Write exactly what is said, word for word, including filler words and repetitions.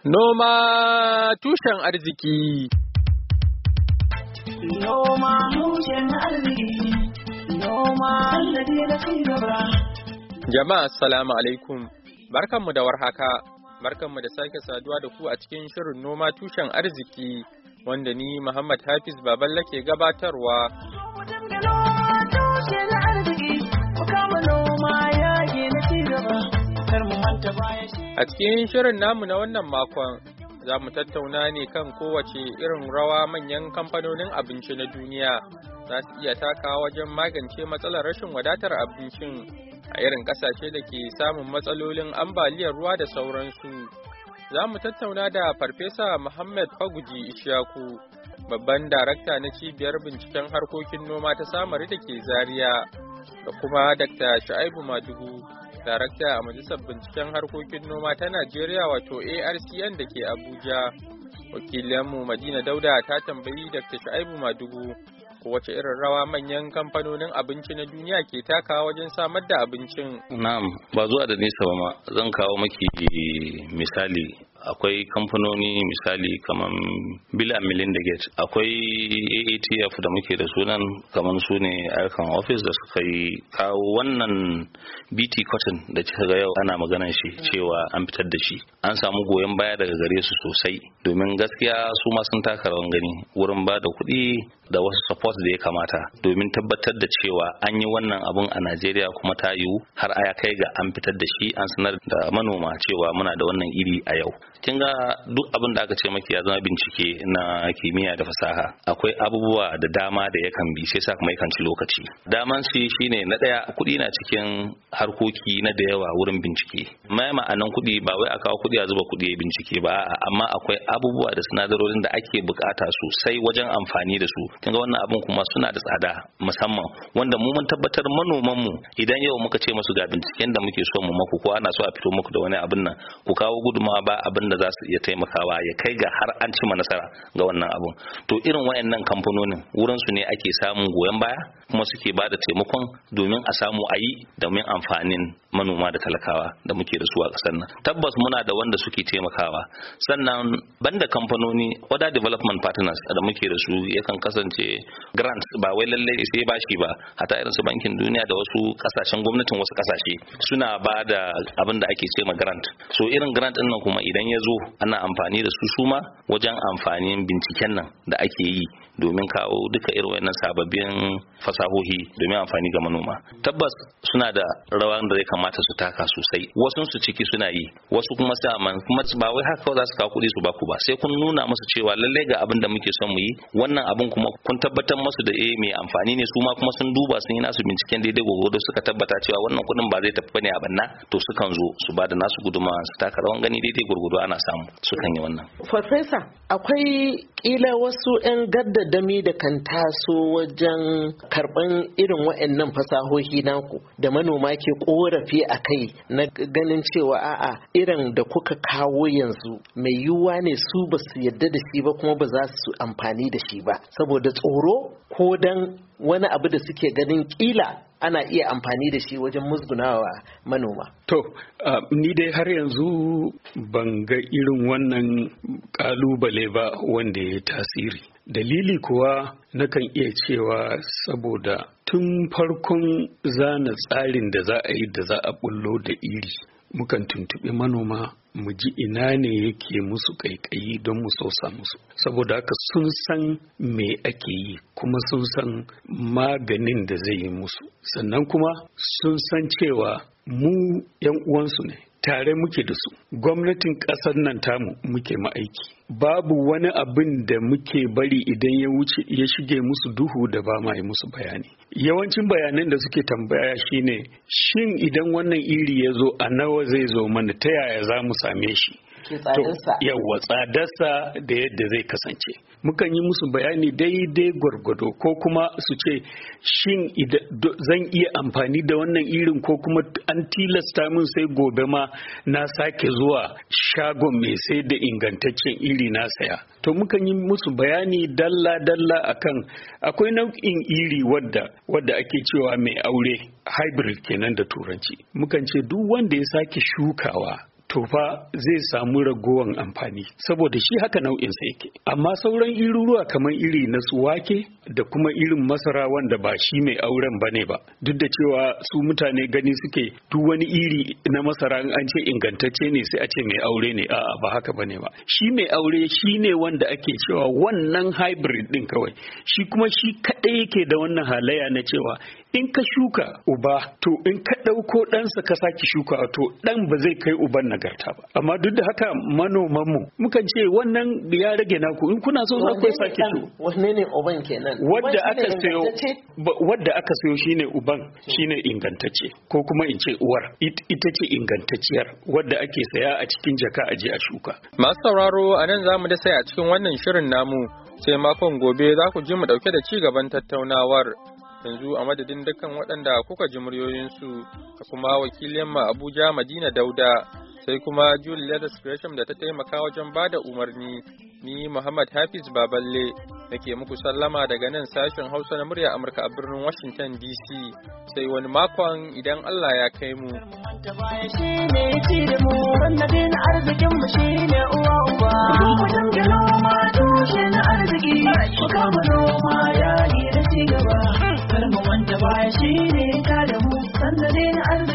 Noma tushen arziki. Noma tushen arziki. Noma sannadi na cigaba. Jama'a assalamu alaikum. Barkanmu da warhaka. Barkanmu da sake saduwa da ku a cikin shirin noma tushen arziki wanda ni Muhammad Hafiz Baballa ke gabatarwa. A cikin shirin namu na wannan makon za mu tattauna ne kan kowace irin rawa manyan kamfanonin abinci na duniya za su iya takawa wajen magance matsalar rashin wadatar abincin a irin kasashe da ke samun matsalolin ambaliyar ruwa da sauransu. Za mu tattauna da Farfesa Muhammad Faguji Ishaku, babban darakta na cibiyar binciken harkokin noma ta Samari da ke Zaria, da kuma Dakta Shu'aibu Madugu, darakta a Majalisar Binciken Harkokin Noma ta Najeriya wato A R C N da ke Abuja. Wakilanmu Madina Dauda ta tambayi Dakta Shu'aibu Madugu wace irin rawa manyan kamfanonin abinci na duniya ke takawa wajen samar da abincin. Na'am, ba zuwa da nesa ba ma zan kawo maki misali. Akwai kamfanoni misali kamar Bill and Melinda Gates, akwai A A T F da muke da sunan kamar su ne ayyukan office da suka yi kawo wannan B T cotton da kika ga yau ana maganar shi cewa an fitar da shi. An samu goyon baya daga gare su sosai domin gaskiya su ma sun taka rawan gani wurin ba da kuɗi da wasu support da ya kamata domin tabbatar da cewa an yi wannan abun a Najeriya kuma ta yiwu har aya kai ga an fitar da shi an sanar da manoma cewa muna da wannan iri a yau. Kin ga duk abin da aka ce maki ya zama bincike na kimiyya da fasaha akwai abubuwa da dama da yakan bi sai sa kuma yakan ci lokaci. Daman shi shine na daya kuɗi na cikin harkoki na da yawa wurin bincike. Mai ma'anan kuɗi ba wai a kawo kuɗi a zuba kuɗi ya bincike ba amma akwai abubuwa da sinadarorin da ake bukata sosai wajen amfani da su. Kin ga wannan abun kuma suna da tsada musamman wanda mu mun tabbatar manoman mu idan yau muka ce musu ga binciken da muke so mu maku ko ana so a fito muku da wani abin nan ku kawo gudunmawa ba abin da za su iya taimakawa ya kai ga har an cima nasara ga wannan abun. To irin wayannan kamfanonin wurin su ne ake samun goyon baya kuma suke ba da taimakon domin a samu a yi domin amfanin manoma da talakawa da muke da su a ƙasar nan. Tabbas muna da wanda suke taimakawa, sannan banda kamfanoni other development partners da muke da su yakan kasance grants ba wai lallai sai bashi ba, hata irin su bankin duniya da wasu kasashen gwamnatin wasu kasashe suna ba da abin da ake ce ma grant. So irin grant din nan kuma idan ya zo ana amfani da su suma wajen amfanin binciken nan da ake yi domin kawo duka irin wannan sababbin fasahohi domin amfani ga manoma. Tabbas suna da rawan da ya kamata su taka sosai, wasu su ciki suna yi, wasu kuma sai amma kuma ba wai haka kawai za su kawo kuɗi su baku ba, sai kun nuna musu cewa lallai ga abin da muke son mu yi, wannan abin kuma kun tabbatar musu da eh mai amfani ne, su ma kuma sun duba sun yi nasu binciken daidai gwagwado suka tabbata cewa wannan kuɗin ba zai tafi bane a banna, to sukan zo su ba da nasu gudunmawa su taka rawan gani daidai gwagwado ana samu sukan yi wannan. Farfesa, akwai kila wasu 'yan gaddadami da kan taso wajen karban irin waɗannan fasahohi naku da manoma ke korafi a kai na ganin cewa a'a irin da kuka kawo yanzu mai yiwuwa ne su ba su yadda da shi ba kuma ba za su amfani da shi ba saboda tsoro ko dan wani abu da suke ganin kila ana iya amfani da shi wajen musgunawa manoma. To, uh, ni dai har yanzu ban ga irin wannan kalubale ba wanda ya tasiri. Dalili kuwa nakan iya cewa saboda tun farkon zana tsarin da za a yi da za a bullo da iri, mukan tuntuɓi manoma mu ji ina ne yake musu kaikayi don mu sausa musu, saboda haka sun san me ake yi kuma sun san maganin da zai yi musu, sannan kuma sun san cewa mu yan uwansu ne, tare muke da su. Gwamnatin ƙasar nan tamu muke ma'aiki, babu wani abin da muke bari idan ya wuce ya shige musu duhu da ba ma yi musu bayani. Yawancin bayanan da suke tambaya shine shin idan wannan iri ya zo a nawa zai zo mana, ta yaya za mu same shi, yawwa tsadarsa da yadda zai kasance. Mukan yi musu bayani daidai gwargwado, ko kuma su ce shin zan iya amfani da wannan irin ko kuma an tilasta min sai gobe ma na sake zuwa shagon mai sai da ingantaccen iri na saya. To mukan yi musu bayani dalla-dalla akan akwai nau'in iri wadda wadda ake cewa mai aure, hybrid kenan da turanci. Mukan ce duk wanda ya sake shukawa to fa zai samu ragowan amfani saboda shi haka nau'in sa yake. Amma sauran iruruwa kamar iri na su wake da kuma irin masara wanda ba shi mai auren bane ba, duk da cewa su mutane gani suke duk wani iri na masara an ce ingantacce ne sai a ce mai aure ne, a'a ba haka bane ba. Shi mai aure shi ne wanda ake cewa wannan hybrid din kawai, shi kuma shi kadai yake da wannan halayya na cewa in ka shuka uba to in ka ɗauko ɗansa ka saki shuka to ɗan ba zai kai uban nagarta ba. Amma duk da haka manomanmu mukan ce wannan ya rage naku in kuna so za ku sake shuka. Wanne ne uban kenan? Wadda aka sayo wadda aka sayo shine uban, shine ingantacce, ko kuma in ce uwar ita ce ingantacciyar wadda ake saya a cikin jaka aje a shuka. Masu sauraro a nan za mu da sai a cikin wannan shirin namu, sai makon gobe za ku ji mu ɗauke da ci gaban tattaunawar. Yanzu a madadin dukkan waɗanda kuka ji muryoyinsu da kuma wakilin ma Abuja Madina Dauda, sai kuma Julia Gresham da ta taimaka wajen bada umarni, ni Muhammad Hafiz Baballe nake muku sallama daga nan sashen Hausa na murya Amurka a birnin Washington D C, sai wani makon idan Allah ya kai mu. Kar mu wanda baya shi ne ka da mu, sanda dai na arziki.